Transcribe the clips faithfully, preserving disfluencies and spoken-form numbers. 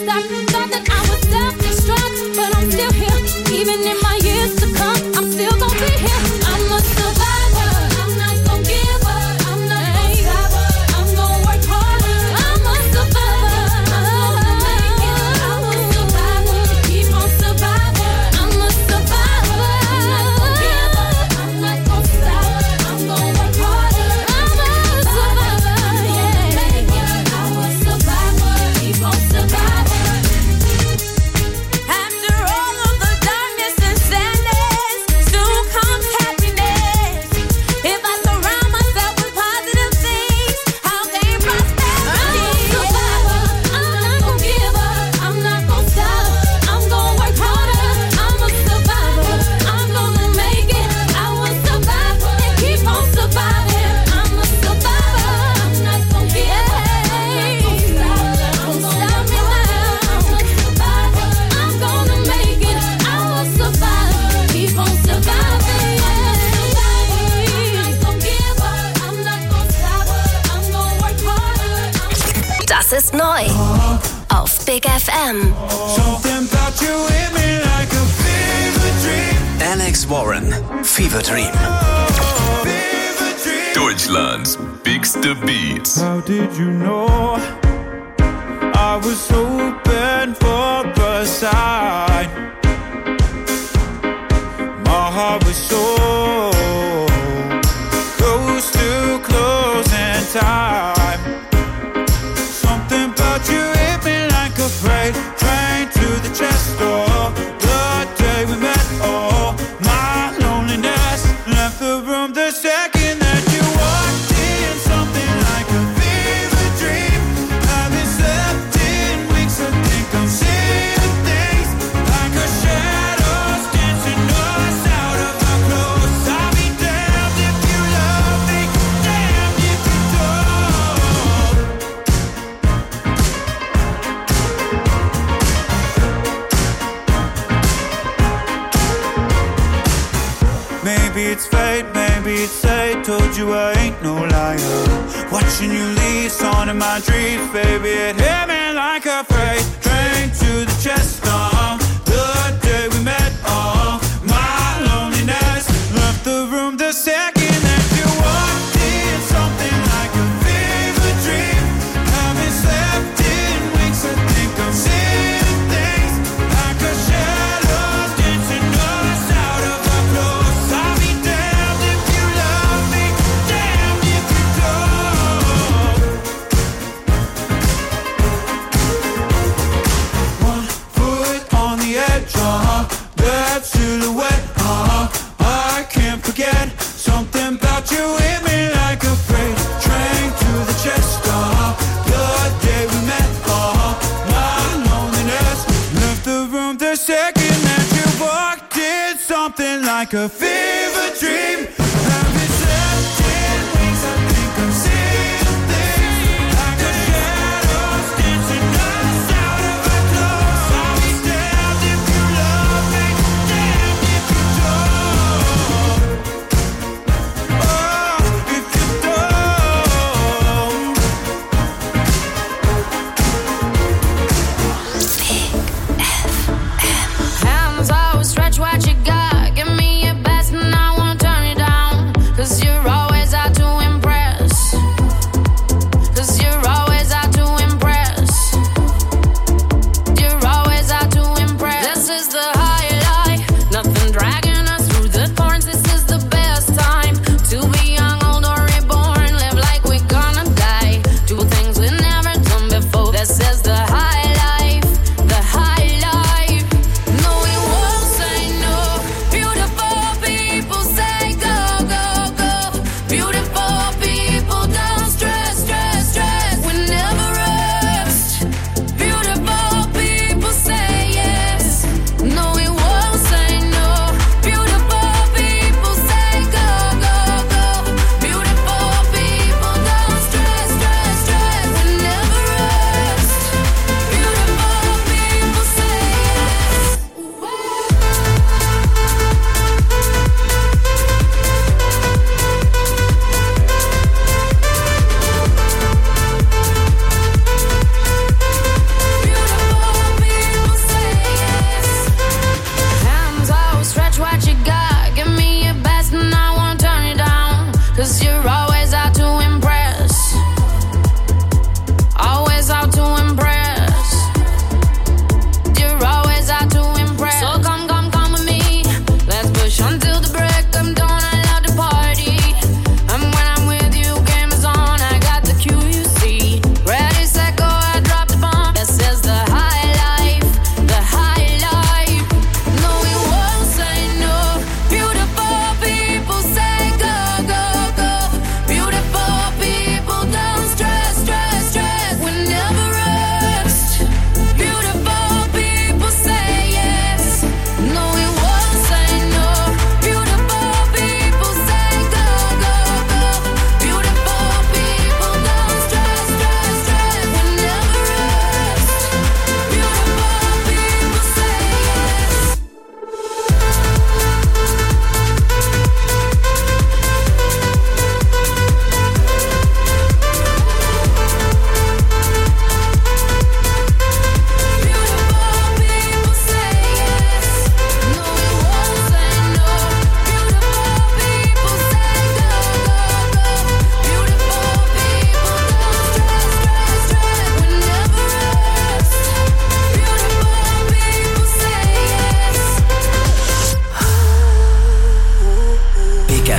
stop. Thought that I would self-destruct, but I'm still here. Even in my years to come, I'm still gonna be here. I'm a survivor. I'm not gonna give up. I'm not gonna stop. I'm gonna work harder. I'm a survivor. I'm gonna make it. I'm a survivor. Keep on surviving. I'm a survivor. I'm not gonna give up. I'm not gonna stop. I'm gonna work harder. I'm a survivor. Yeah. Make it. I'm a survivor. Keep on surviving. After all of the darkness and sadness, soon comes happiness. If I surround myself with positive things, I'll gain prosperity. I'm a survivor. I'm not gonna give up. I'm not gonna stop. I'm gonna work harder. I'm a survivor. I'm gonna make it. I will survive and keep on surviving. I'm a survivor. I'm not gonna give up. I'm not gonna stop. Don't stop me now. I'm a survivor. I'm gonna make it. I will survive. Keep on surviving. I'm a survivor. I'm not gonna give up. I'm not gonna stop. I'm gonna work harder. Das ist neu auf Big F M. Something about you hit me like a fever dream. Alex Warren, Fever Dream. Fever dream. Deutschlands bigste Beats. How did you know I was open for a sign? My heart was so close to closing time. Something about you hit me like a freight train to the chest door. The day we met, oh, my loneliness left the room the second that you walked in. Something like a fever dream. Haven't slept in weeks. I think I'm seeing things like a shadows dancing us out of our clothes. I'll be damned if you love me, damned if you don't. Maybe it's fate, maybe it's fate. Told you I ain't no liar. Watching you leave, song in my dreams, baby. It hit me like a freight train to the chest. Uh, the day we met, oh, my loneliness left the room the second that you walked in. Something like a fever dream. Haven't slept in weeks. I think I'm seeing things like a shadows dancing us out of our clothes. I'll be damned if you love me, damned if you don't. One foot on the edge, uh-huh. That silhouette, uh-huh. I can't forget. Something about you hit me like a freight train to the chest, uh-huh. The day we met, uh-huh. My loneliness left the room the second that you walked in. Something like a fever dream. Haven't slept in weeks. I think I'm seeing things like a shadows dancing us out of our clothes. I'll be damned if you love me, damned if you don't. Oh, if you don't. Hands always stretch what you got. Give me your best and I won't turn it down.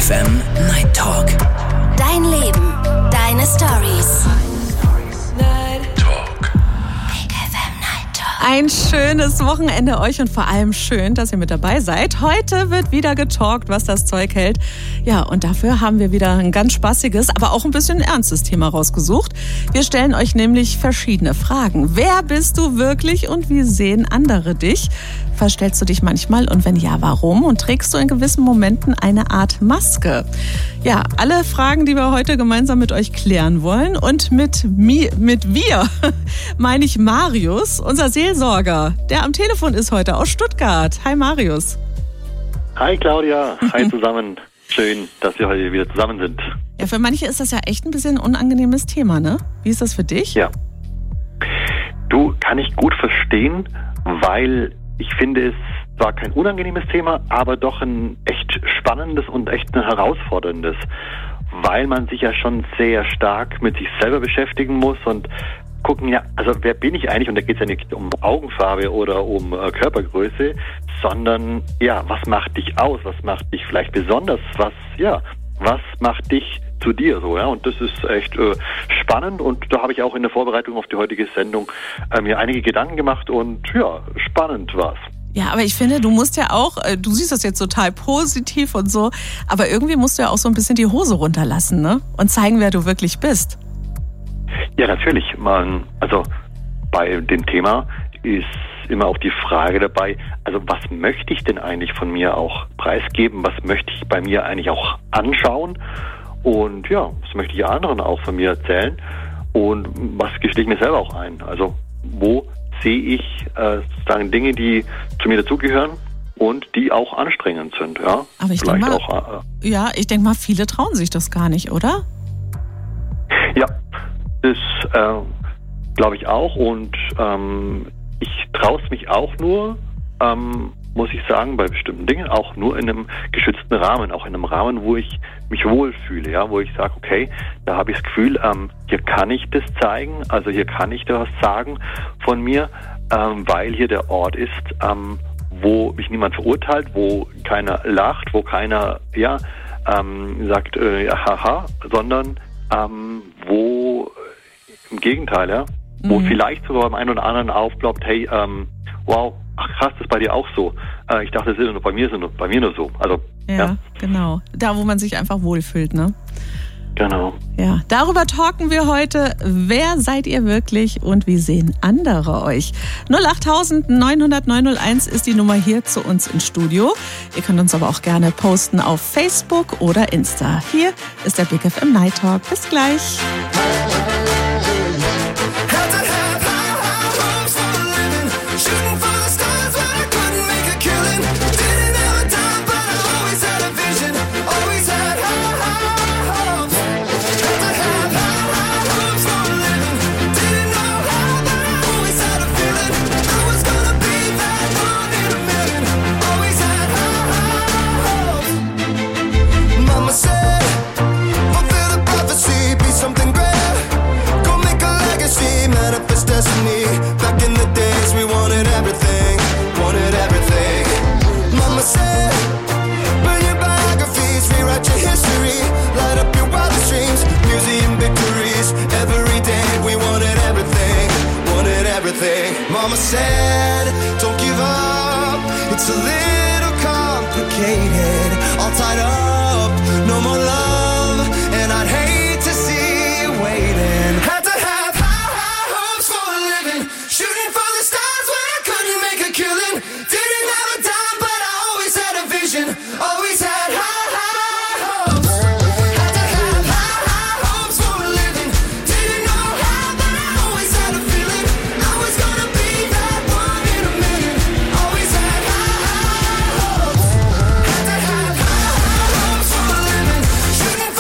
F M Night Talk. Dein Leben, deine Stories. Ein schönes Wochenende euch und vor allem schön, dass ihr mit dabei seid. Heute wird wieder getalkt, was das Zeug hält. Ja, und dafür haben wir wieder ein ganz spaßiges, aber auch ein bisschen ernstes Thema rausgesucht. Wir stellen euch nämlich verschiedene Fragen. Wer bist du wirklich und wie sehen andere dich? Verstellst du dich manchmal und wenn ja, warum? Und trägst du in gewissen Momenten eine Art Maske? Ja, alle Fragen, die wir heute gemeinsam mit euch klären wollen. Und mit, mi, mit wir meine ich Marius, unser Seelsorger, der am Telefon ist heute aus Stuttgart. Hi Marius. Hi Claudia, hi zusammen. Schön, dass wir heute wieder zusammen sind. Ja, für manche ist das ja echt ein bisschen ein unangenehmes Thema, ne? Wie ist das für dich? Ja. Du, kann ich gut verstehen, weil ich finde es zwar kein unangenehmes Thema, aber doch ein echt spannendes und echt ein herausforderndes, weil man sich ja schon sehr stark mit sich selber beschäftigen muss und gucken, ja, also wer bin ich eigentlich? Und da geht es ja nicht um Augenfarbe oder um äh, Körpergröße, sondern ja, was macht dich aus? Was macht dich vielleicht besonders? Was, ja, was macht dich zu dir so, ja? Und das ist echt äh, spannend und da habe ich auch in der Vorbereitung auf die heutige Sendung äh, mir einige Gedanken gemacht und ja, spannend war's. Ja, aber ich finde, du musst ja auch, du siehst das jetzt total positiv und so, aber irgendwie musst du ja auch so ein bisschen die Hose runterlassen, ne? Und zeigen, wer du wirklich bist. Ja, natürlich. Man, also bei dem Thema ist immer auch die Frage dabei, also was möchte ich denn eigentlich von mir auch preisgeben? Was möchte ich bei mir eigentlich auch anschauen? Und ja, was möchte ich anderen auch von mir erzählen? Und was gestehe ich mir selber auch ein? Also wo sehe ich äh, sozusagen Dinge, die zu mir dazugehören und die auch anstrengend sind? Ja, aber ich denke mal, auch, äh, ja, ich denke mal, viele trauen sich das gar nicht, oder? Ja, das äh, glaube ich auch und ähm, ich traue es mich auch nur, ähm, muss ich sagen, bei bestimmten Dingen auch nur in einem geschützten Rahmen, auch in einem Rahmen, wo ich mich wohlfühle, ja, wo ich sage, okay, da habe ich das Gefühl, ähm, hier kann ich das zeigen, also hier kann ich da was sagen von mir, ähm, weil hier der Ort ist, ähm, wo mich niemand verurteilt, wo keiner lacht, wo keiner, ja, ähm, sagt, äh, ja, haha, sondern ähm, wo im Gegenteil, ja, mhm. wo vielleicht sogar beim einen oder anderen aufploppt, hey, ähm, wow, ach krass, das ist bei dir auch so. Äh, ich dachte, das ist nur bei mir, nur, bei mir nur so. Also, ja, ja, genau. Da, wo man sich einfach wohlfühlt, ne? Genau. Ja, darüber talken wir heute. Wer seid ihr wirklich und wie sehen andere euch? null acht neun null null neun null eins ist die Nummer hier zu uns ins Studio. Ihr könnt uns aber auch gerne posten auf Facebook oder Insta. Hier ist der Big F M Night Talk. Bis gleich. Mama said, don't give up, it's a little complicated, all tied up, no more love, and I'd hate to see you waiting. Had to have high, high hopes for a living, shooting for the stars when I couldn't make a killing, didn't have a dime but I always had a vision, always had high, high hopes. Had to have high, high hopes for a living, didn't know how but I always had a feeling, I was gonna be that one in a million. Always had high, high hopes. Had to have high, high hopes for a living. Shooting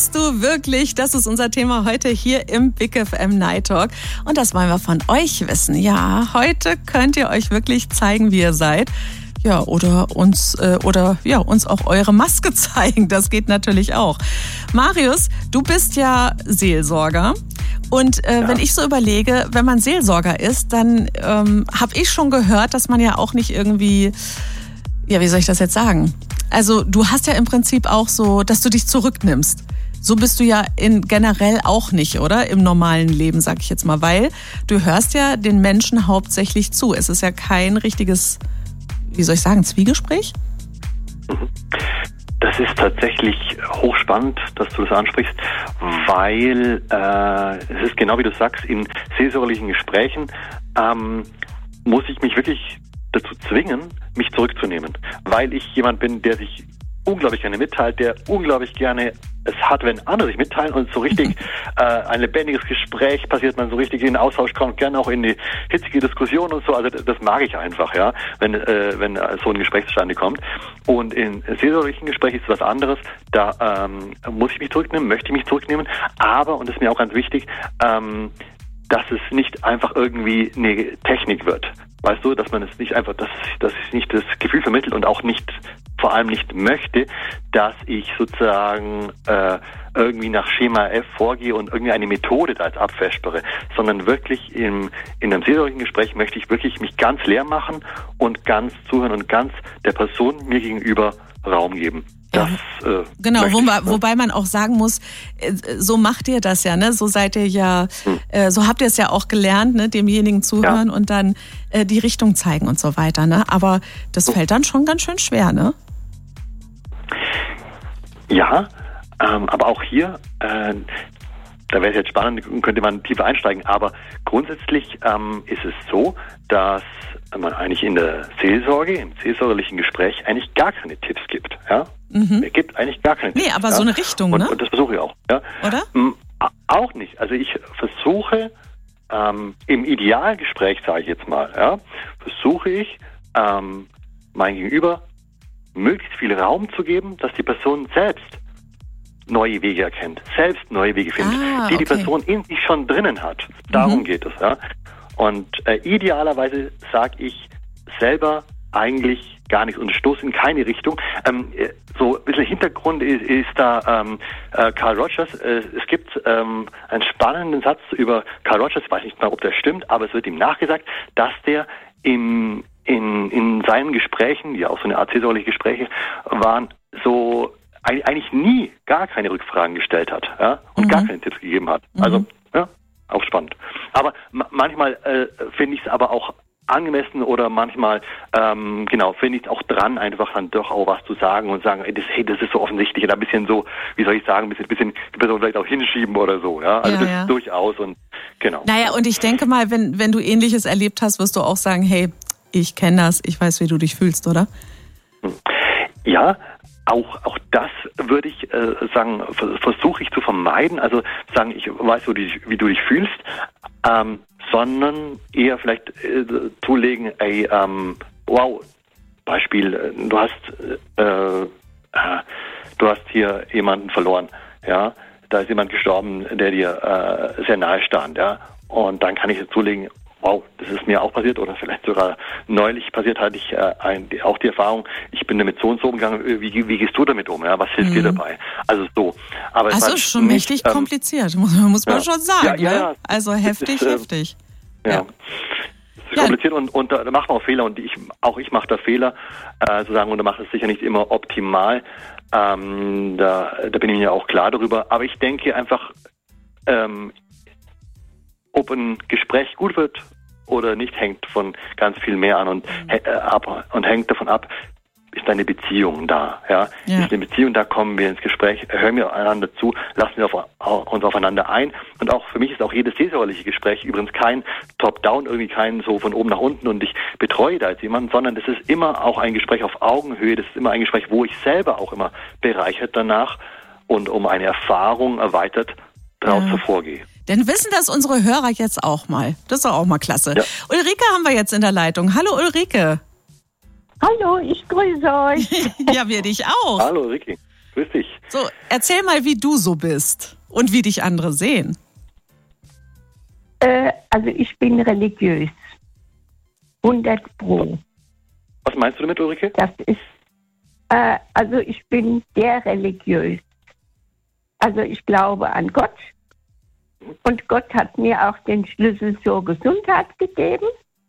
Magst du wirklich? Das ist unser Thema heute hier im Big F M Night Talk. Und das wollen wir von euch wissen. Ja, heute könnt ihr euch wirklich zeigen, wie ihr seid. Ja, oder uns äh, oder ja, uns auch eure Maske zeigen. Das geht natürlich auch. Marius, du bist ja Seelsorger. Und äh, ja. wenn ich so überlege, wenn man Seelsorger ist, dann ähm, habe ich schon gehört, dass man ja auch nicht irgendwie, ja, wie soll ich das jetzt sagen? Also du hast ja im Prinzip auch so, dass du dich zurücknimmst. So bist du ja in generell auch nicht, oder? Im normalen Leben, sag ich jetzt mal. Weil du hörst ja den Menschen hauptsächlich zu. Es ist ja kein richtiges, wie soll ich sagen, Zwiegespräch? Das ist tatsächlich hochspannend, dass du das ansprichst, weil äh, es ist genau wie du sagst, in seelsorgerlichen Gesprächen ähm, muss ich mich wirklich dazu zwingen, mich zurückzunehmen, weil ich jemand bin, der sich unglaublich gerne mitteilt, der unglaublich gerne es hat, wenn andere sich mitteilen und so richtig äh, ein lebendiges Gespräch passiert, man so richtig in den Austausch kommt, gerne auch in die hitzige Diskussion und so, also das mag ich einfach, ja, wenn äh, wenn so ein Gespräch zustande kommt. Und in seelsorgerlichen Gesprächen ist es was anderes, da ähm, muss ich mich zurücknehmen, möchte ich mich zurücknehmen, aber, und das ist mir auch ganz wichtig, ähm, dass es nicht einfach irgendwie eine Technik wird. Weißt du, dass man es nicht einfach, dass, dass es nicht das Gefühl vermittelt und auch nicht, vor allem nicht möchte, dass ich sozusagen äh, irgendwie nach Schema F vorgehe und irgendwie eine Methode da als abvespere, sondern wirklich im, in einem seelsorgerlichen Gespräch möchte ich wirklich mich ganz leer machen und ganz zuhören und ganz der Person mir gegenüber Raum geben. Das, ja. äh, genau, ich, wobei, ne? wobei man auch sagen muss, so macht ihr das ja, ne? So seid ihr ja, hm. äh, so habt ihr es ja auch gelernt, ne? Demjenigen zuhören ja. und dann äh, die Richtung zeigen und so weiter, ne? Aber das fällt dann schon ganz schön schwer, ne? Ja, ähm, aber auch hier, äh, da wäre es jetzt spannend, könnte man tiefer einsteigen, aber grundsätzlich ähm, ist es so, dass man eigentlich in der Seelsorge, im seelsorgerlichen Gespräch eigentlich gar keine Tipps gibt. Ja? Mhm. Es gibt eigentlich gar keine nee, Tipps. Nee, aber ja? so eine Richtung, und, ne? Und das versuche ich auch. Ja? Oder? Ähm, auch nicht. Also ich versuche, ähm, im Idealgespräch, sage ich jetzt mal, ja, versuche ich, ähm, mein Gegenüber möglichst viel Raum zu geben, dass die Person selbst neue Wege erkennt, selbst neue Wege findet, ah, die die okay. Person in sich schon drinnen hat. Darum mhm. geht es. Ja. Und äh, idealerweise sage ich selber eigentlich gar nichts und stoße in keine Richtung. Ähm, so ein bisschen Hintergrund ist, ist da ähm, äh, Carl Rogers. Äh, es gibt ähm, einen spannenden Satz über Carl Rogers, ich weiß nicht mal, ob der stimmt, aber es wird ihm nachgesagt, dass der im, in, in seinen Gesprächen, die auch so eine Art seelsorgerliche Gespräche waren, so eigentlich nie gar keine Rückfragen gestellt hat, ja, und mhm. gar keine Tipps gegeben hat. Mhm. Also, ja, auch spannend. Aber ma- manchmal äh, finde ich es aber auch angemessen oder manchmal, ähm, genau, finde ich es auch dran, einfach dann doch auch was zu sagen und sagen, ey, das, hey, das ist so offensichtlich oder ein bisschen so, wie soll ich sagen, ein bisschen, bisschen die Person vielleicht auch hinschieben oder so, ja. Also ja, das ja. durchaus und genau. Naja, und ich denke mal, wenn, wenn du Ähnliches erlebt hast, wirst du auch sagen, hey, ich kenne das, ich weiß, wie du dich fühlst, oder? Ja, Auch, auch das würde ich äh, sagen, versuche ich zu vermeiden. Also sagen, ich weiß, wie du dich, wie du dich fühlst, ähm, sondern eher vielleicht äh, zulegen, ey, ähm, wow, Beispiel, äh, du hast, äh, äh, du hast hier jemanden verloren, ja, da ist jemand gestorben, der dir äh, sehr nahe stand, ja, und dann kann ich zulegen, wow, das ist mir auch passiert oder vielleicht sogar neulich passiert, hatte ich äh, ein, auch die Erfahrung, ich bin damit so und so umgegangen, wie, wie gehst du damit um, ja, was hilft mhm. dir dabei? Also so. Aber also es ist schon nicht, mächtig ähm, kompliziert, muss, muss man ja. schon sagen. Ja, ja, ja. Ne? Also heftig, ist, äh, heftig. Ja. ja. Es ist kompliziert und, und da macht man auch Fehler und ich, auch ich mache da Fehler, äh, zu sagen, und da macht es sicher nicht immer optimal. Ähm, da, da bin ich mir auch klar darüber. Aber ich denke einfach, ähm, ob ein Gespräch gut wird oder nicht, hängt von ganz viel mehr an und, äh, ab, und hängt davon ab, ist eine Beziehung da, ja? ja? Ist eine Beziehung, da kommen wir ins Gespräch, hören wir einander zu, lassen wir auf, uns aufeinander ein und auch für mich ist auch jedes seelsorgerliche Gespräch übrigens kein Top-Down, irgendwie kein so von oben nach unten und ich betreue da jetzt jemanden, sondern das ist immer auch ein Gespräch auf Augenhöhe, das ist immer ein Gespräch, wo ich selber auch immer bereichert danach und um eine Erfahrung erweitert daraus ja. hervorgehe. Denn wissen das unsere Hörer jetzt auch mal. Das ist doch auch mal klasse. Ja. Ulrike haben wir jetzt in der Leitung. Hallo Ulrike. Hallo, ich grüße euch. Ja, wir dich auch. Hallo Ricky. grüß dich. So, erzähl mal, wie du so bist und wie dich andere sehen. Äh, also ich bin religiös. hundert Pro. Was meinst du damit, Ulrike? Das ist, äh, also ich bin sehr religiös. Also ich glaube an Gott. Und Gott hat mir auch den Schlüssel zur Gesundheit gegeben.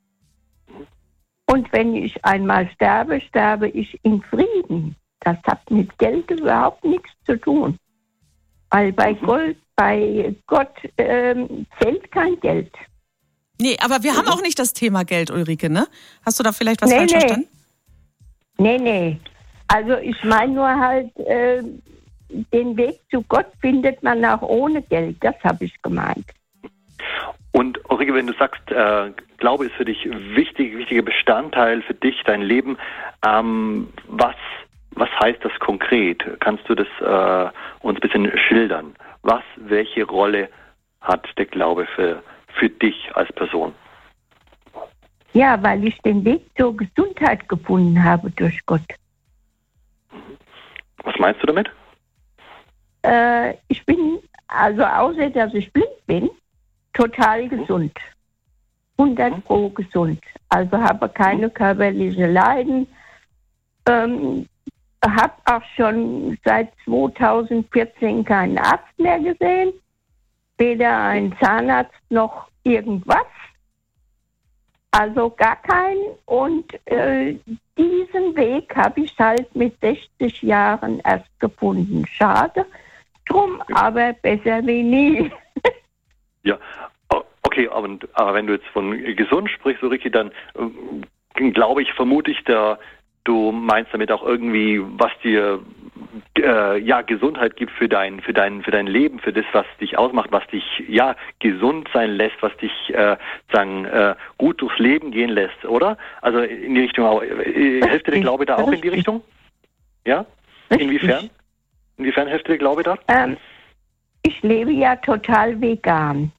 Und wenn ich einmal sterbe, sterbe ich in Frieden. Das hat mit Geld überhaupt nichts zu tun. Weil bei, Gold, bei Gott ähm, zählt kein Geld. Nee, aber wir haben auch nicht das Thema Geld, Ulrike, ne? Hast du da vielleicht was nee, falsch nee. verstanden? Nee, nee. Also ich meine nur halt, äh, den Weg zu Gott findet man auch ohne Geld. Das habe ich gemeint. Und Ulrike, wenn du sagst, äh, Glaube ist für dich wichtig, wichtiger Bestandteil für dich, dein Leben, ähm, was, was heißt das konkret? Kannst du das äh, uns ein bisschen schildern? Was, welche Rolle hat der Glaube für, für dich als Person? Ja, weil ich den Weg zur Gesundheit gefunden habe durch Gott. Was meinst du damit? Äh, ich bin, also außer dass ich blind bin, total gesund. hundert Pro gesund. Also habe keine körperliche Leiden. Ähm, habe auch schon seit zweitausendvierzehn keinen Arzt mehr gesehen. Weder einen Zahnarzt noch irgendwas. Also gar keinen. Und äh, diesen Weg habe ich halt mit sechzig Jahren erst gefunden. Schade. Drum aber besser wie nie. Ja, okay, aber, aber wenn du jetzt von gesund sprichst, Ulrike, dann äh, glaube ich, vermute ich, da, du meinst damit auch irgendwie, was dir äh, ja Gesundheit gibt für dein, für dein, für dein Leben, für das, was dich ausmacht, was dich ja gesund sein lässt, was dich äh, sagen äh, gut durchs Leben gehen lässt, oder? Also in die Richtung auch. Äh, hilft dir der Glaube da auch in die Richtung? Ja? Richtig. Inwiefern? Inwiefern hilft dir der Glaube da? Ähm, ich lebe ja total vegan.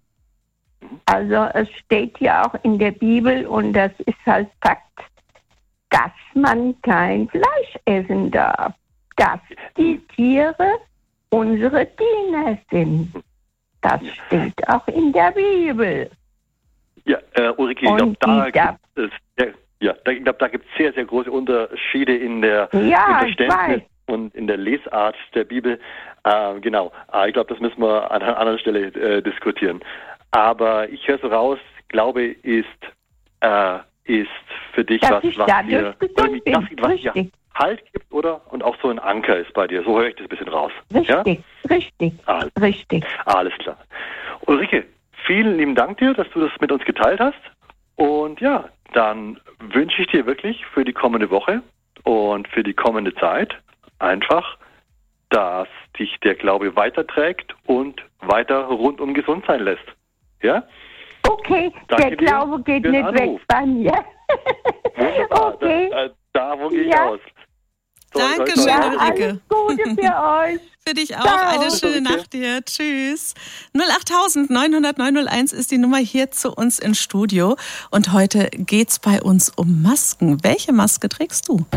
Also es steht ja auch in der Bibel und das ist halt Fakt, dass man kein Fleisch essen darf. Dass die Tiere unsere Diener sind. Das steht auch in der Bibel. Ja, äh, Ulrike, ich glaube, da gibt es äh, ja, da, ich glaub, da gibt es sehr, sehr große Unterschiede in der ja, im Verständnis und in der Lesart der Bibel. Äh, genau, äh, ich glaube, das müssen wir an einer anderen Stelle äh, diskutieren. Aber ich höre so raus, Glaube ist, äh, ist für dich dass was, ich was dir irgendwie das, was ja Halt gibt, oder? Und auch so ein Anker ist bei dir. So höre ich das ein bisschen raus. Richtig, ja? richtig, alles, richtig. Alles klar. Ulrike, vielen lieben Dank dir, dass du das mit uns geteilt hast. Und ja, dann wünsche ich dir wirklich für die kommende Woche und für die kommende Zeit einfach, dass dich der Glaube weiterträgt und weiter rundum gesund sein lässt. Ja? Okay, Danke der Glaube geht nicht weg bei mir. Wunderbar, okay. da, davon gehe ich ja. aus. So, Dankeschön, ja, Ulrike. alles Gute für euch. Für dich auch. Ciao. Eine schöne Nacht dir. Tschüss. null acht neun null null neun null eins ist die Nummer hier zu uns ins Studio. Und heute geht's bei uns um Masken. Welche Maske trägst du?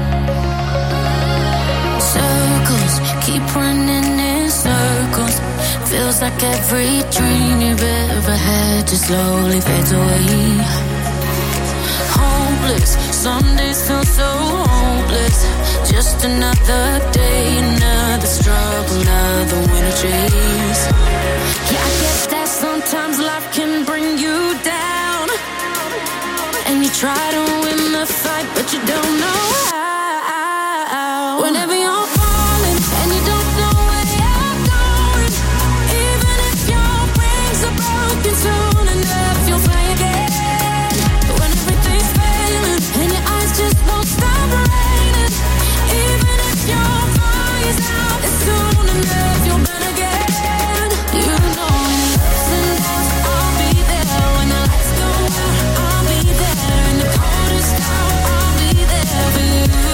Circles keep running in circles. Feels like every dream you've ever had just slowly fades away. Hopeless, some days feel so hopeless. Just another day, another struggle, another winter chase. Yeah, I get that sometimes life can bring you down, and you try to win the fight, but you don't know how. Whenever you're falling and you don't know where you're going, even if your wings are broken, soon enough you'll fly again. When everything's failing and your eyes just won't stop raining, even if your fire's out, it's soon enough you'll burn again. You know when the ups and downs, I'll be there. When the lights go out, I'll be there. In the coldest hour, I'll be there for you.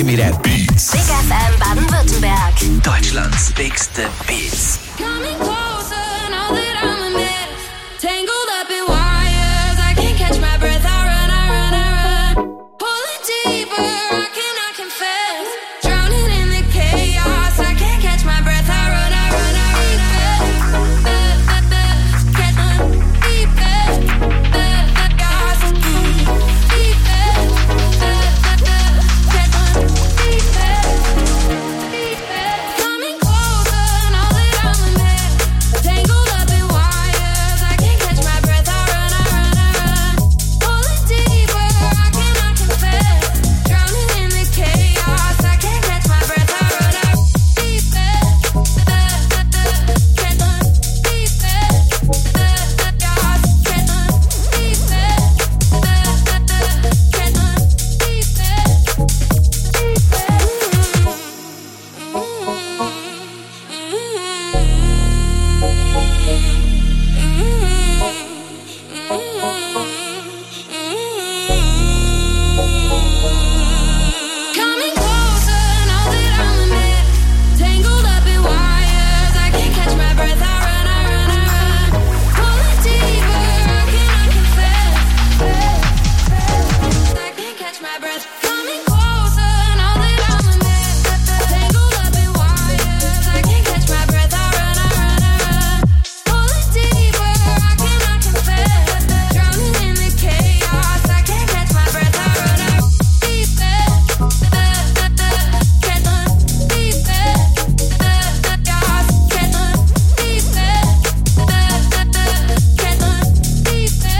Give me that Beats. Big F M Baden-Württemberg. Deutschlands bigste Beats. Coming closer, now that I'm a mess. Tangled up in wires, I can't catch my breath. I run, I run, I run. Pulling deeper, I cannot confess. Drowning in the chaos, I can't catch my breath. I run, I run, I run. Get on deeper, chaos. Deeper, get on deeper, deeper. Coming closer, now that I'm a mess. Tangled up in wires, I can't catch my breath. I run, I run, I run. Pulling deeper, I cannot confess. Drowning in the chaos, I can't catch my breath. I run, I run. Deeper, get on deeper, chaos. Get on deeper, get on Coming closer, now that I'm a mess. Tangled up in wires, I can't catch my breath. I run, I run, I run. Pulling deeper, I cannot confess. I can't catch my breath. Coming closer, now that I'm a mess. Tangled up in wires, I can't catch my breath. I run, I run, I run. Pulling deeper, I cannot confess. Drowning in the chaos, I can't catch my breath. I run, I run. Deeper, get on deeper, chaos. Get on deeper, get on deeper.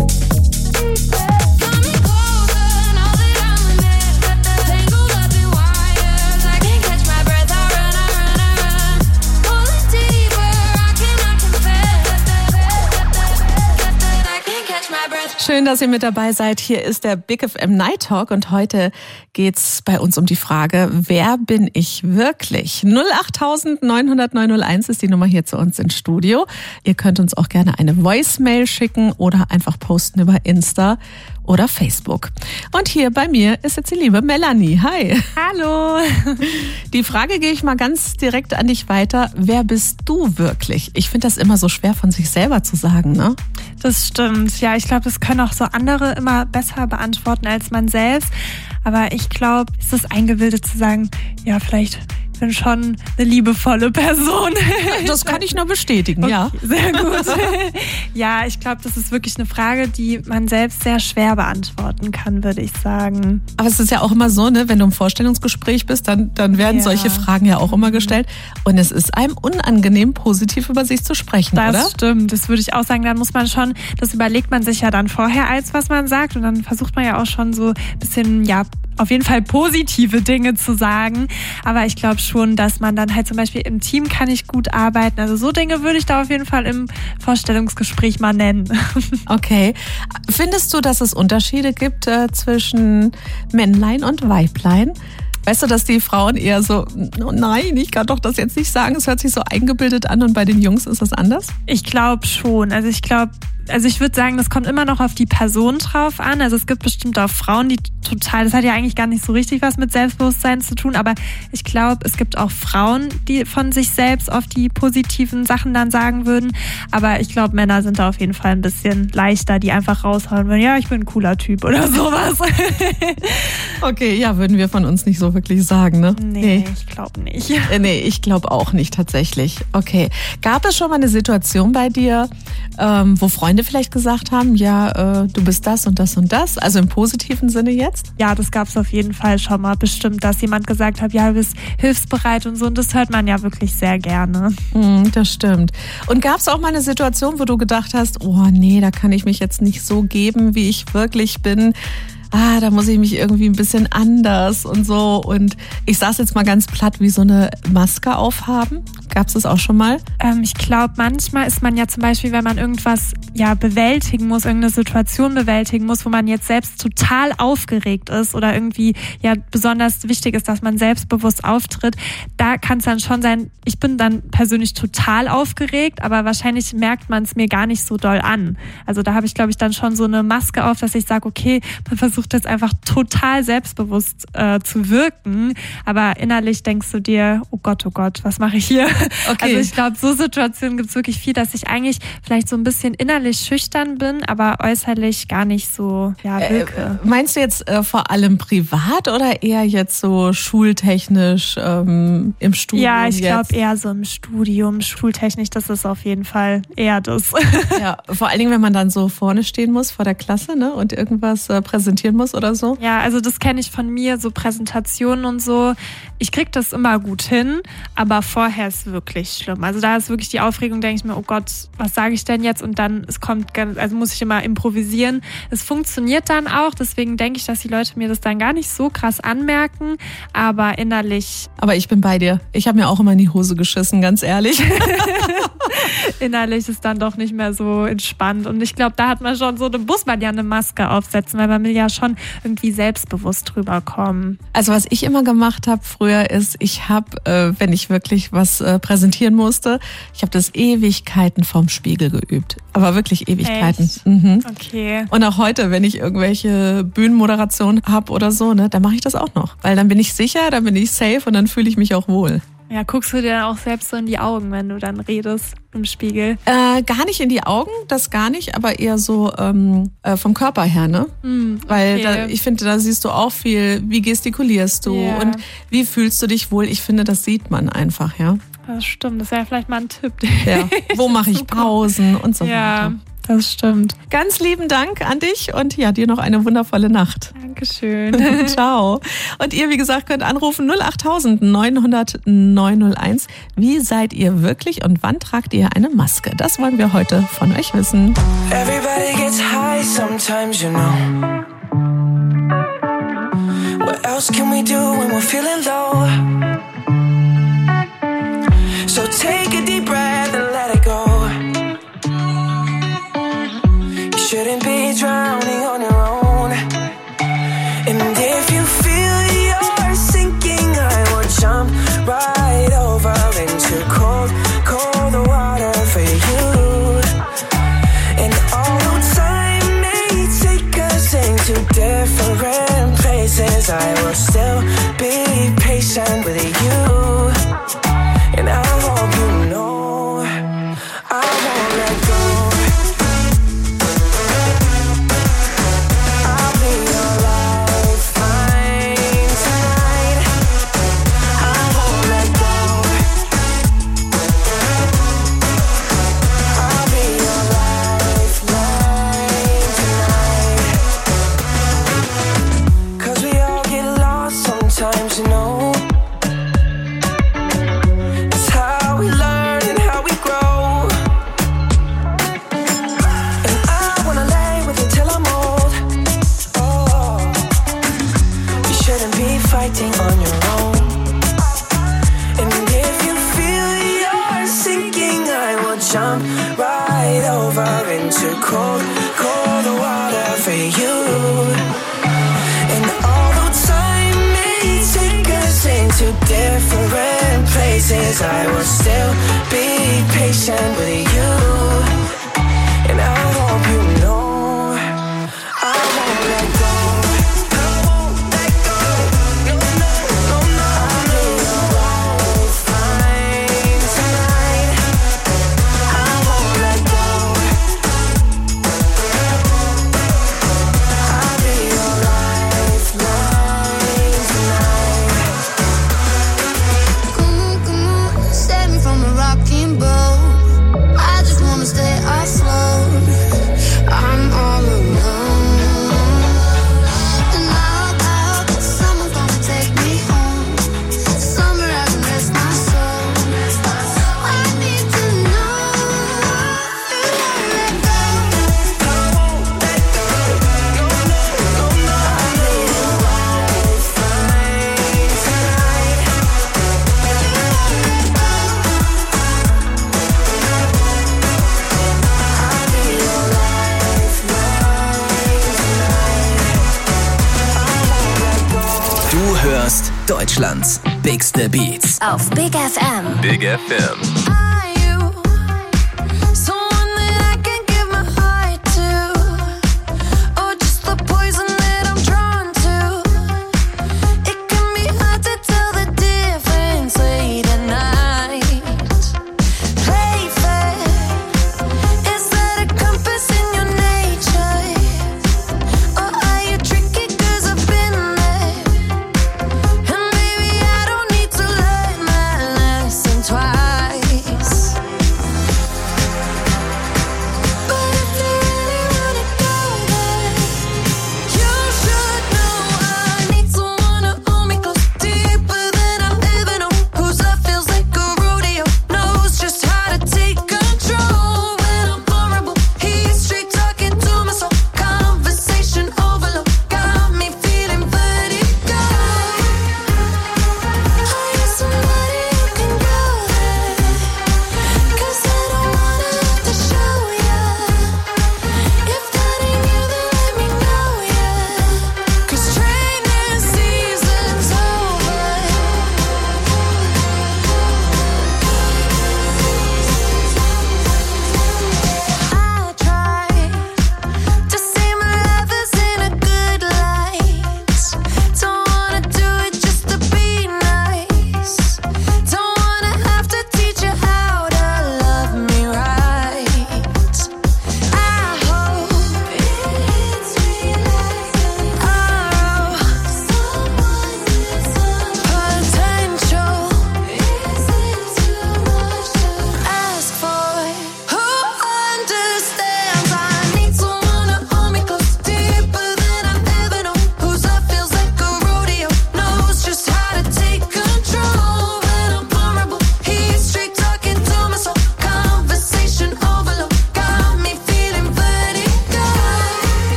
Coming closer, now that I'm a mess. Tangled up in wires, I can't catch my breath. I run, I run, I run. Pulling deeper, I cannot confess. I can't catch my breath. Schön, dass ihr mit dabei seid. Hier ist der Big F M Night Talk und heute geht's bei uns um die Frage, wer bin ich wirklich? null acht neun null null neun null eins ist die Nummer hier zu uns ins Studio. Ihr könnt uns auch gerne eine Voicemail schicken oder einfach posten über Insta oder Facebook. Und hier bei mir ist jetzt die liebe Melanie. Hi. Hallo. Die Frage gehe ich mal ganz direkt an dich weiter. Wer bist du wirklich? Ich finde das immer so schwer von sich selber zu sagen, ne? Das stimmt. Ja, ich glaube, das können auch so andere immer besser beantworten als man selbst. Aber ich glaube, es ist eingebildet zu sagen, ja, vielleicht bin schon eine liebevolle Person. Das kann ich nur bestätigen, okay, ja. Sehr gut. Ja, ich glaube, das ist wirklich eine Frage, die man selbst sehr schwer beantworten kann, würde ich sagen. Aber es ist ja auch immer so, ne, wenn du im Vorstellungsgespräch bist, dann, dann werden ja. solche Fragen ja auch immer gestellt. Und es ist einem unangenehm, positiv über sich zu sprechen, das oder? Das stimmt, das würde ich auch sagen. Dann muss man schon, das überlegt man sich ja dann vorher, als was man sagt. Und dann versucht man ja auch schon so ein bisschen, ja, auf jeden Fall positive Dinge zu sagen. Aber ich glaube schon, dass man dann halt zum Beispiel im Team kann ich gut arbeiten. Also so Dinge würde ich da auf jeden Fall im Vorstellungsgespräch mal nennen. Okay. Findest du, dass es Unterschiede gibt äh, zwischen Männlein und Weiblein? Weißt du, dass die Frauen eher so, oh nein, ich kann doch das jetzt nicht sagen, es hört sich so eingebildet an und bei den Jungs ist das anders? Ich glaube schon. Also ich glaube, also ich würde sagen, das kommt immer noch auf die Person drauf an. Also es gibt bestimmt auch Frauen, die total, das hat ja eigentlich gar nicht so richtig was mit Selbstbewusstsein zu tun, aber ich glaube, es gibt auch Frauen, die von sich selbst auf die positiven Sachen dann sagen würden. Aber ich glaube, Männer sind da auf jeden Fall ein bisschen leichter, die einfach raushauen würden, ja, ich bin ein cooler Typ oder sowas. Okay, ja, würden wir von uns nicht so wirklich sagen, ne? Nee, nee. ich glaube nicht. Nee, ich glaube auch nicht tatsächlich. Okay. Gab es schon mal eine Situation bei dir, ähm, wo Freunde vielleicht gesagt haben, ja, äh, du bist das und das und das, also im positiven Sinne jetzt? Ja, das gab es auf jeden Fall schon mal bestimmt, dass jemand gesagt hat, ja, du bist hilfsbereit und so, und das hört man ja wirklich sehr gerne. Mm, das stimmt. Und gab es auch mal eine Situation, wo du gedacht hast, oh nee, da kann ich mich jetzt nicht so geben, wie ich wirklich bin? Ah, da muss ich mich irgendwie ein bisschen anders und so. Und ich sag's jetzt mal ganz platt, wie so eine Maske aufhaben. Gab's das auch schon mal? Ähm, ich glaube, manchmal ist man ja zum Beispiel, wenn man irgendwas ja bewältigen muss, irgendeine Situation bewältigen muss, wo man jetzt selbst total aufgeregt ist oder irgendwie ja besonders wichtig ist, dass man selbstbewusst auftritt, da kann es dann schon sein, ich bin dann persönlich total aufgeregt, aber wahrscheinlich merkt man es mir gar nicht so doll an. Also da habe ich, glaube ich, dann schon so eine Maske auf, dass ich sage, okay, man versucht versucht jetzt einfach total selbstbewusst äh, zu wirken, aber innerlich denkst du dir, oh Gott, oh Gott, was mache ich hier? Okay. Also ich glaube, so Situationen gibt es wirklich viel, dass ich eigentlich vielleicht so ein bisschen innerlich schüchtern bin, aber äußerlich gar nicht so ja, wirke. Äh, meinst du jetzt äh, vor allem privat oder eher jetzt so schultechnisch ähm, im Studium? Ja, ich jetzt? glaube eher so im Studium, schultechnisch, das ist auf jeden Fall eher das. Ja, vor allen Dingen, wenn man dann so vorne stehen muss vor der Klasse, ne, und irgendwas äh, präsentieren muss oder so. Ja, also das kenne ich von mir, so Präsentationen und so. Ich krieg das immer gut hin, aber vorher ist wirklich schlimm. Also da ist wirklich die Aufregung, denke ich mir, oh Gott, was sage ich denn jetzt? Und dann, es kommt, ganz, also muss ich immer improvisieren. Es funktioniert dann auch, deswegen denke ich, dass die Leute mir das dann gar nicht so krass anmerken, aber innerlich... Aber ich bin bei dir. Ich habe mir auch immer in die Hose geschissen, ganz ehrlich. Innerlich ist dann doch nicht mehr so entspannt. Und ich glaube, da hat man schon so, da muss man ja eine Maske aufsetzen, weil man will ja schon irgendwie selbstbewusst drüber kommen. Also was ich immer gemacht habe früher ist, ich habe, äh, wenn ich wirklich was äh, präsentieren musste, ich habe das Ewigkeiten vorm Spiegel geübt. Aber wirklich Ewigkeiten. Echt? Mhm. Okay. Und auch heute, wenn ich irgendwelche Bühnenmoderationen habe oder so, ne, dann mache ich das auch noch. Weil dann bin ich sicher, dann bin ich safe und dann fühle ich mich auch wohl. Ja, guckst du dir dann auch selbst so in die Augen, wenn du dann redest im Spiegel? Äh, gar nicht in die Augen, das gar nicht, aber eher so ähm, äh, vom Körper her, ne? Mm, okay. Weil da, ich finde, da siehst du auch viel, wie gestikulierst du Yeah. und wie fühlst du dich wohl. Ich finde, das sieht man einfach, ja. Das stimmt, das wäre vielleicht mal ein Tipp. Ja. Wo mache ich Pausen und so Ja, weiter. das stimmt. Ganz lieben Dank an dich und ja, dir noch eine wundervolle Nacht. Dankeschön. Ciao. Und ihr, wie gesagt, könnt anrufen null acht neun hundert neun null eins. Wie seid ihr wirklich und wann tragt ihr eine Maske? Das wollen wir heute von euch wissen. Everybody gets high sometimes, you know. What else can we do when we're feeling low? So take a deep breath and let it go. You shouldn't be drowning on your own. And if you feel you're sinking, I will jump right over into cold, cold water for you. And although time may take us into different places, I will still be patient with you. And I hope you know I won't let go. I'll be your lifeline tonight. I won't let go. I'll be your lifeline tonight. 'Cause we all get lost sometimes, you know. Fighting on your own. And if you feel you're sinking, I will jump right over into cold, cold water for you. And although time may take us into different places, I will still be patient with you. And I hope you know I won't let go. Deutschlands bigste Beats auf Big F M. Big F M. Someone that I can give my heart to, or just the poison that I'm trying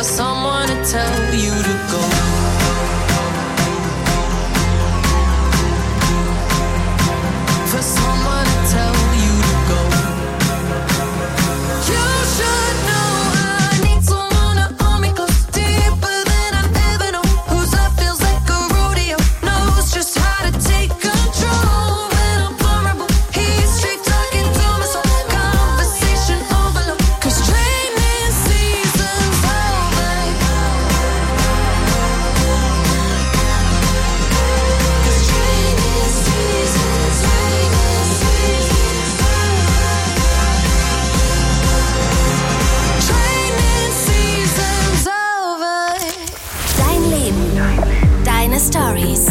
for someone to tell you to go. For someone to tell you to go. You should know I need someone to hold me close, deeper than I've ever known. Whose love feels like a rodeo, knows just how to take control. When I'm vulnerable, he's straight talking to my soul. Conversation overload, 'cause training season's over. 'Cause training season's, training season's Training season's over. Dein Leben, deine Stories.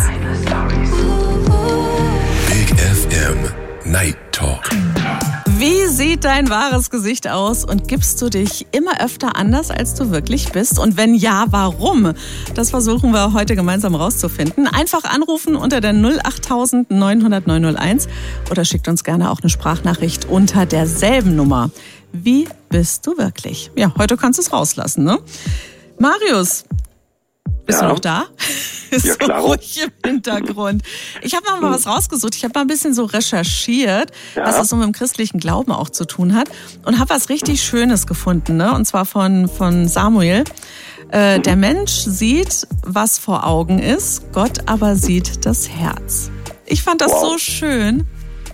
Big F M Night Talk. Wie sieht dein wahres Gesicht aus und gibst du dich immer öfter anders, als du wirklich bist? Und wenn ja, warum? Das versuchen wir heute gemeinsam rauszufinden. Einfach anrufen unter der null acht neun null null neun null eins oder schickt uns gerne auch eine Sprachnachricht unter derselben Nummer. Wie bist du wirklich? Ja, heute kannst du es rauslassen, ne? Marius, bist Ja. du noch da? Ist Ja, so klar. ruhig im Hintergrund. Ich habe mal was rausgesucht. Ich habe mal ein bisschen so recherchiert, Ja. was das so mit dem christlichen Glauben auch zu tun hat. Und habe was richtig Schönes gefunden, ne? Und zwar von, von Samuel. Äh, der Mensch sieht, was vor Augen ist, Gott aber sieht das Herz. Ich fand das Wow. so schön.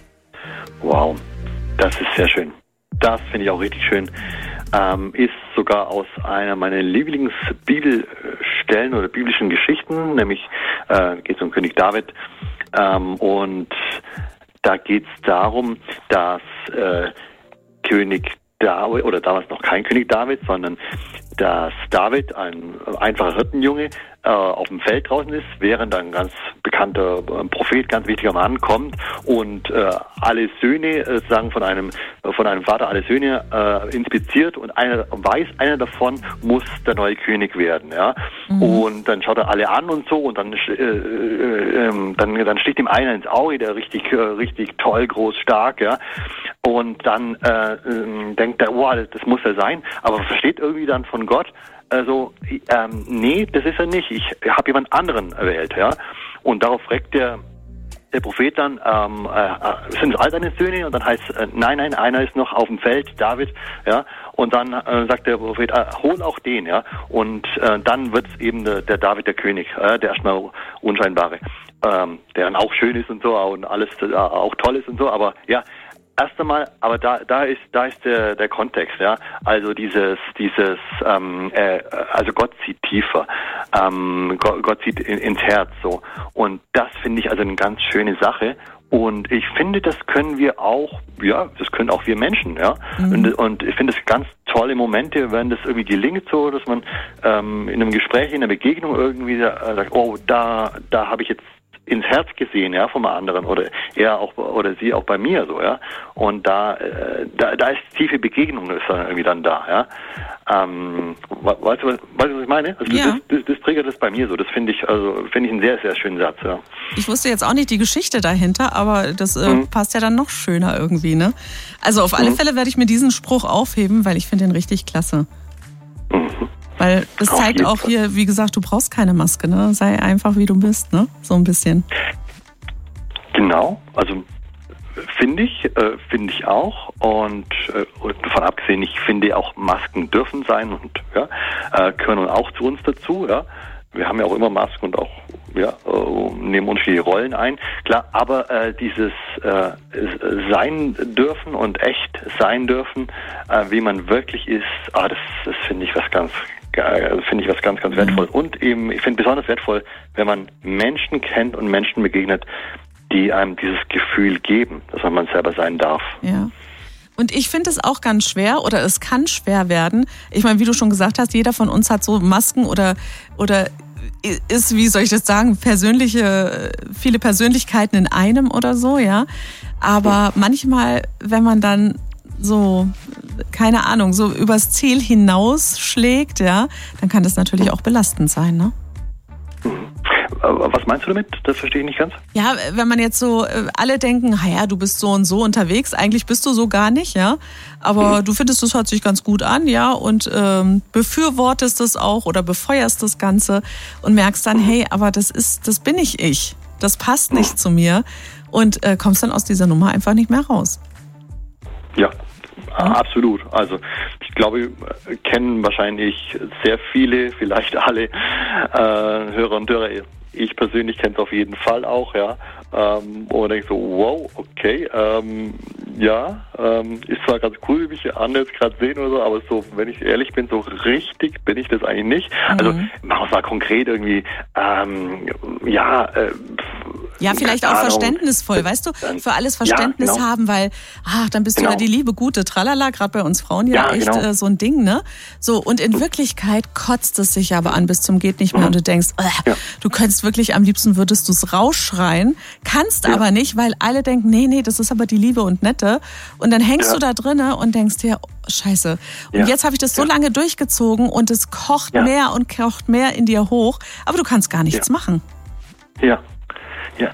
Wow, das ist sehr schön. Das finde ich auch richtig schön. Ähm, ist sogar aus einer meiner Lieblingsbibelstellen oder biblischen Geschichten, nämlich äh, geht es um König David. Ähm, und da geht es darum, dass äh, König David, oder damals noch kein König David, sondern dass David, ein einfacher Hirtenjunge, äh, auf dem Feld draußen ist, während ein ganz bekannter äh, Prophet, ganz wichtiger Mann kommt und äh, alle Söhne, äh, sagen von einem von einem Vater alle Söhne äh, inspiziert und einer weiß, einer davon muss der neue König werden, ja. Mhm. Und dann schaut er alle an und so und dann äh, äh, äh, dann dann sticht ihm einer ins Auge, der richtig äh, richtig toll, groß, stark, ja. Und dann äh, äh, denkt er, wow, das, das muss er sein, aber versteht irgendwie dann von Gott, also ähm, nee, das ist er nicht. Ich habe jemand anderen erwählt, ja. Und darauf fragt der der Prophet dann, ähm, äh, sind es all deine Söhne? Und dann heißt es, äh, nein, nein, einer ist noch auf dem Feld, David, ja. Und dann äh, sagt der Prophet, äh, hol auch den, ja. Und äh, dann wird es eben der, der David, der König, äh, der erstmal Unscheinbare, ähm, der dann auch schön ist und so und alles äh, auch toll ist und so, aber ja. Erst einmal, aber da, da ist, da ist der, der Kontext, ja. Also dieses, dieses, ähm, äh, also Gott sieht tiefer, ähm, Gott, Gott sieht in, ins Herz, so. Und das finde ich also eine ganz schöne Sache. Und ich finde, das können wir auch, ja, das können auch wir Menschen, ja. Mhm. Und, und ich finde es ganz tolle Momente, wenn das irgendwie gelingt, so, dass man ähm, in einem Gespräch, in einer Begegnung irgendwie äh, sagt, oh, da, da habe ich jetzt ins Herz gesehen, ja, vom anderen oder er auch oder sie auch bei mir so, ja. Und da, äh, da, da ist tiefe Begegnung ist dann irgendwie dann da, ja. Ähm, weißt du, weißt du, was ich meine? Also Ja. das, das, das triggert das bei mir so. Das finde ich, also finde ich einen sehr, sehr schönen Satz, ja. Ich wusste jetzt auch nicht die Geschichte dahinter, aber das äh, Mhm. passt ja dann noch schöner irgendwie, ne? Also auf alle Mhm. Fälle werde ich mir diesen Spruch aufheben, weil ich finde ihn richtig klasse. Mhm. Weil das Auf zeigt jeden auch Fall. hier, wie gesagt, du brauchst keine Maske, ne? Sei einfach wie du bist, ne? So ein bisschen. Genau, also finde ich, äh, finde ich auch und, äh, und davon abgesehen, ich finde auch Masken dürfen sein und ja, äh, gehören auch zu uns dazu, ja. Wir haben ja auch immer Masken und auch ja, äh, nehmen unterschiedliche Rollen ein, klar, aber äh, dieses äh, sein dürfen und echt sein dürfen, äh, wie man wirklich ist, ah, das, das finde ich was ganz finde ich was ganz, ganz wertvoll. Und eben, ich finde besonders wertvoll, wenn man Menschen kennt und Menschen begegnet, die einem dieses Gefühl geben, dass man selber sein darf. Ja. Und ich finde es auch ganz schwer oder es kann schwer werden. Ich meine, wie du schon gesagt hast, jeder von uns hat so Masken oder, oder ist, wie soll ich das sagen, persönliche, viele Persönlichkeiten in einem oder so, ja. Aber manchmal, wenn man dann so, keine Ahnung, so übers Ziel hinausschlägt, ja, dann kann das natürlich auch belastend sein, ne? was meinst du damit? Das verstehe ich nicht ganz. Ja, wenn man jetzt so, alle denken, ja, du bist so und so unterwegs, eigentlich bist du so gar nicht, ja. Aber mhm. du findest, das hört sich ganz gut an, ja, und ähm, befürwortest das auch oder befeuerst das Ganze und merkst dann, mhm. hey, aber das ist, das bin nicht ich. Das passt nicht mhm. zu mir und äh, kommst dann aus dieser Nummer einfach nicht mehr raus. Ja. Absolut. Also ich glaube, kennen wahrscheinlich sehr viele, vielleicht alle äh, Hörer und Hörer. Ich persönlich kenne es auf jeden Fall auch, ja. Ähm, und denke so, wow, okay, ähm, ja, ähm, ist zwar ganz cool, wie mich andere jetzt gerade sehen oder so, aber so, wenn ich ehrlich bin, so richtig bin ich das eigentlich nicht. Mhm. Also machen wir es mal konkret irgendwie, ähm, ja, äh, Ja, vielleicht auch verständnisvoll, weißt du, für alles Verständnis ja, genau. haben, weil, ach, dann bist genau. du ja die liebe Gute Tralala, gerade bei uns Frauen ja, ja echt genau. äh, so ein Ding, ne? So, und in Wirklichkeit kotzt es sich aber an bis zum geht nicht mehr mhm. und du denkst, äh, ja. du könntest wirklich, am liebsten würdest du es rausschreien, kannst ja. aber nicht, weil alle denken, nee, nee, das ist aber die Liebe und Nette und dann hängst ja. du da drinne und denkst dir, oh, scheiße. Und ja. jetzt habe ich das so ja. lange durchgezogen und es kocht ja. mehr und kocht mehr in dir hoch, aber du kannst gar nichts ja. machen. Ja. Ja,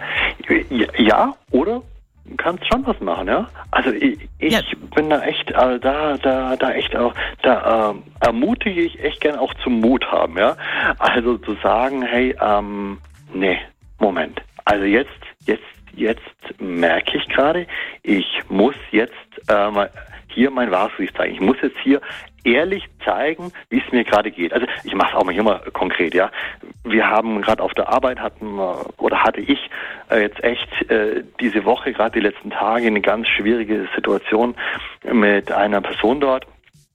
ja, oder du kannst schon was machen, ja. Also ich, ich ja. bin da echt, äh, da, da, da echt auch, da ähm, ermutige ich echt gern auch zum Mut haben, ja. Also zu sagen, hey, ähm, nee, Moment. Also jetzt, jetzt, jetzt merke ich gerade, ich muss jetzt äh, mal hier mein wahres Gesicht zeigen. Ich muss jetzt hier ehrlich zeigen, wie es mir gerade geht. Also ich mache es auch mal hier mal konkret, ja. Wir haben gerade auf der Arbeit hatten oder hatte ich äh, jetzt echt äh, diese Woche, gerade die letzten Tage, eine ganz schwierige Situation mit einer Person dort.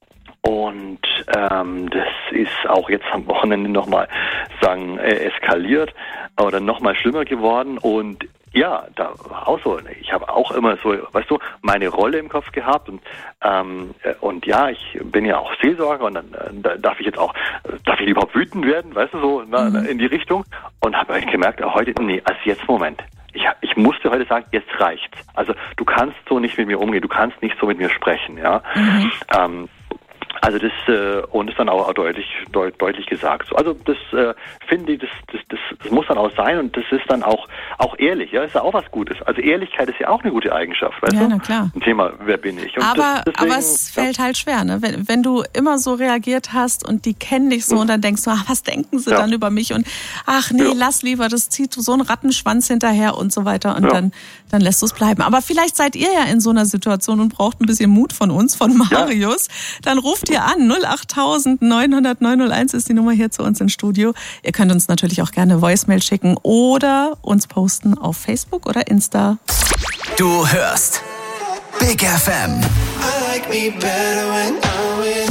Und ähm, das ist auch jetzt am Wochenende nochmal sagen äh, eskaliert oder nochmal schlimmer geworden. Und ja, da auch so. Ich habe auch immer so, weißt du, meine Rolle im Kopf gehabt und ähm, und ja, ich bin ja auch Seelsorger und dann äh, darf ich jetzt auch, darf ich überhaupt wütend werden, weißt du, so na, mhm. in die Richtung und habe eigentlich gemerkt, heute, nee, also jetzt Moment. Ich, ich musste heute sagen, jetzt reicht's. Also du kannst so nicht mit mir umgehen, du kannst nicht so mit mir sprechen, ja. Mhm. Ähm, Also das äh, und ist dann auch deutlich deut, deutlich gesagt. Also das äh, finde ich, das, das, das, das muss dann auch sein und das ist dann auch auch ehrlich, ja, ist ja auch was Gutes. Also Ehrlichkeit ist ja auch eine gute Eigenschaft, weißt ja, du? Na klar. Ein Thema, wer bin ich? Und aber das, deswegen, aber es ja. fällt halt schwer, ne? Wenn, wenn du immer so reagiert hast und die kennen dich so mhm. und dann denkst du, ach, was denken sie ja. dann über mich und ach nee, ja. lass lieber, das zieht so einen Rattenschwanz hinterher und so weiter und ja. dann dann lässt du es bleiben. Aber vielleicht seid ihr ja in so einer Situation und braucht ein bisschen Mut von uns, von Marius. Ja. Dann ruft ihr an, null acht neun null null neun null eins ist die Nummer hier zu uns ins Studio. Ihr könnt uns natürlich auch gerne Voicemail schicken oder uns posten auf Facebook oder Insta. Du hörst Big F M. I like me better when I'm with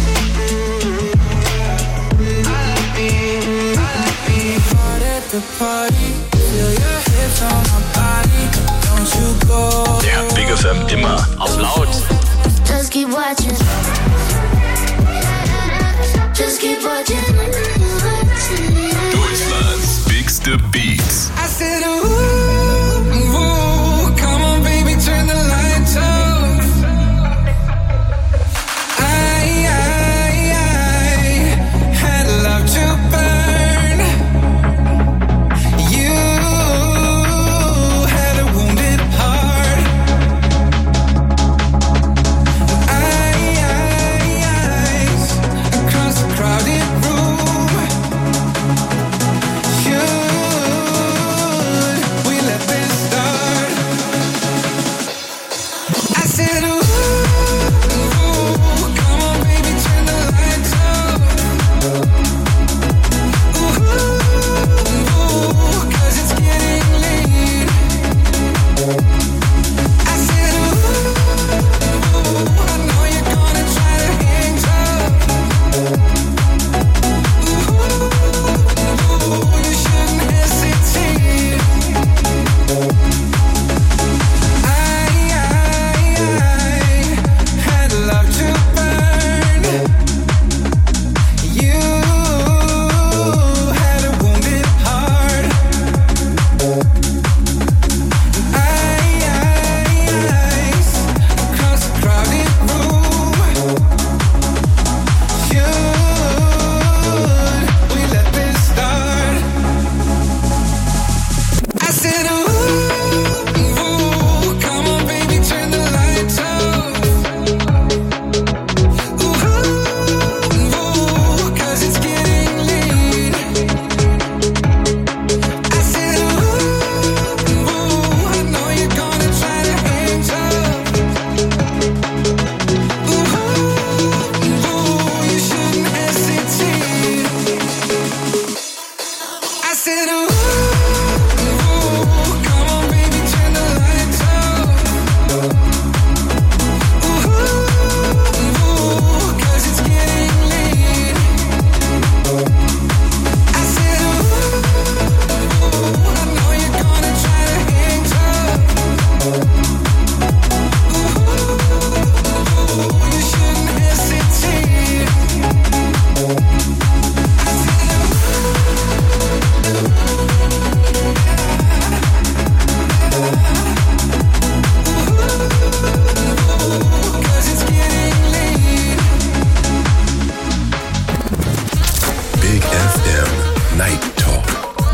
Der Big F M immer auf laut. Just keep watching. Just keep watching. Deutschlands bigste Beats. I said, ooh, ooh, come on, baby, turn the lights off. I, I, I had love to burn. You had a wounded heart. I, I, eyes across the crowded room. Should we let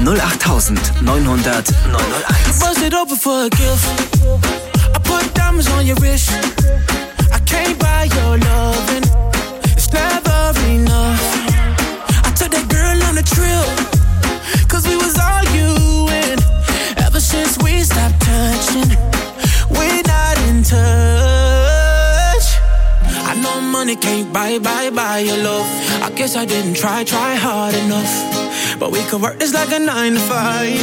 null acht neunhundert neunhunderteins. Bust it open for a gift. I put diamonds on your wrist. I can't buy your loving. It's never enough. I took that girl on a trip. Cause we was arguing. Ever since we stopped touching, we're not in touch. I know money can't buy, buy, buy your love. I guess I didn't try, try hard enough. But we could work this like a nine to five.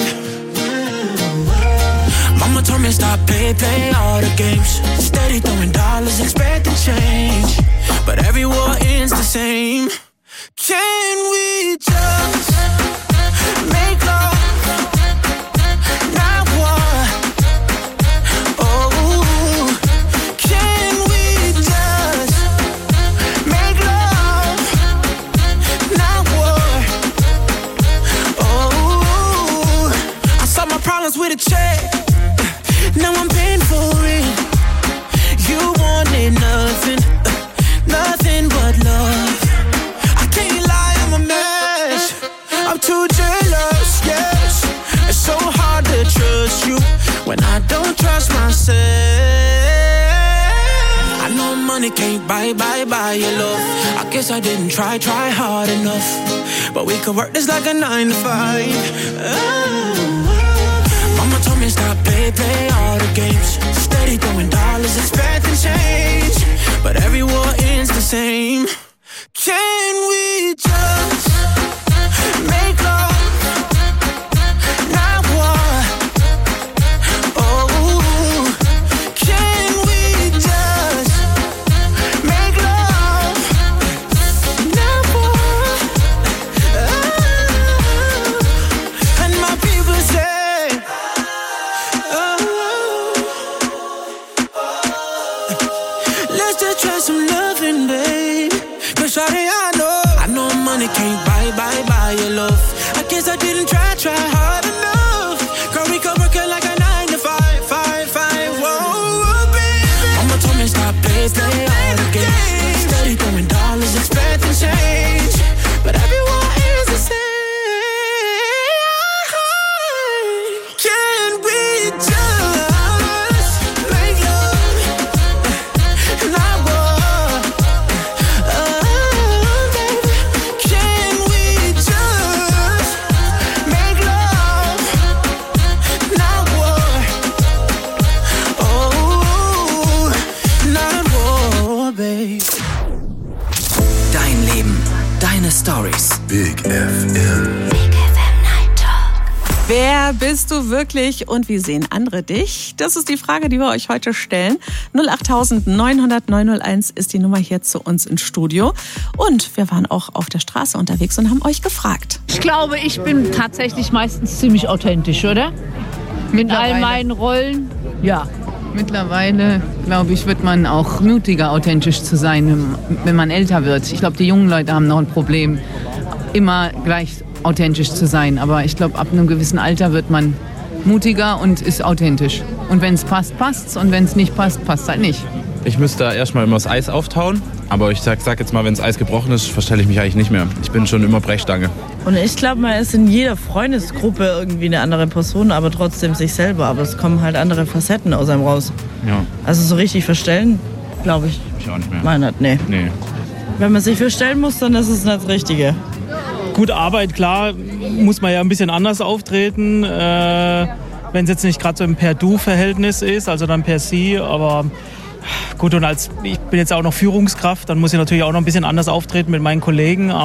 Mama told me stop, play, play all the games. Steady throwing dollars, expecting change. But every war ends the same. Can we just make love, not war? Oh, can we just make love, not war? Oh, I solved my problems with a check. Now I'm paying for it. You wanted nothing, nothing but love. I can't lie, I'm a mess. I'm too jealous, yes. It's so hard to trust you when I don't trust myself. I know money can't buy, buy, buy your love. I guess I didn't try, try hard enough. But we could work this like a nine to five. Oh. Mama told me stop, play, play all the games. Steady throwing dollars, expecting change. But every war ends the same. Can we just make love, not war? Oh, can we just make love, not war? Oh, and my people say, let's just try some loving, babe. Cause shawty, I know, I know money can't buy, buy, buy your love. I guess I didn't try, try hard enough. Girl, we could work it like a nine to five, five, five, whoa, baby. Mama told me stop, play, play all the games. Steady throwing dollars, expecting change. But everyone is the same. Can we just make love, not war? Oh, baby, can we just make love, not war? Oh, not war, babe. Dein Leben, deine Stories. Big F M. Wer bist du wirklich und wie sehen andere dich? Das ist die Frage, die wir euch heute stellen. null acht neunhundert neunhunderteins ist die Nummer hier zu uns ins Studio. Und wir waren auch auf der Straße unterwegs und haben euch gefragt. Ich glaube, ich bin tatsächlich meistens ziemlich authentisch, oder? Mit all meinen Rollen, ja. Mittlerweile, glaube ich, wird man auch mutiger, authentisch zu sein, wenn man älter wird. Ich glaube, die jungen Leute haben noch ein Problem, immer gleich authentisch zu sein. Aber ich glaube, ab einem gewissen Alter wird man mutiger und ist authentisch. Und wenn es passt, passt's. Und wenn es nicht passt, passt halt nicht. Ich müsste da erstmal immer das Eis auftauen. Aber ich sag, sag jetzt mal, wenn das Eis gebrochen ist, verstelle ich mich eigentlich nicht mehr. Ich bin schon immer Brechstange. Und ich glaube, man ist in jeder Freundesgruppe irgendwie eine andere Person, aber trotzdem sich selber. Aber es kommen halt andere Facetten aus einem raus. Ja. Also so richtig verstellen, glaube ich. Ich auch nicht mehr. Meiner, nee. Nee. Wenn man sich verstellen muss, dann ist es nicht das Richtige. Gut, Arbeit, klar, muss man ja ein bisschen anders auftreten. Äh, wenn es jetzt nicht gerade so ein Per-Du-Verhältnis ist, also dann per Sie. Aber gut, und als ich bin jetzt auch noch Führungskraft, dann muss ich natürlich auch noch ein bisschen anders auftreten mit meinen Kollegen.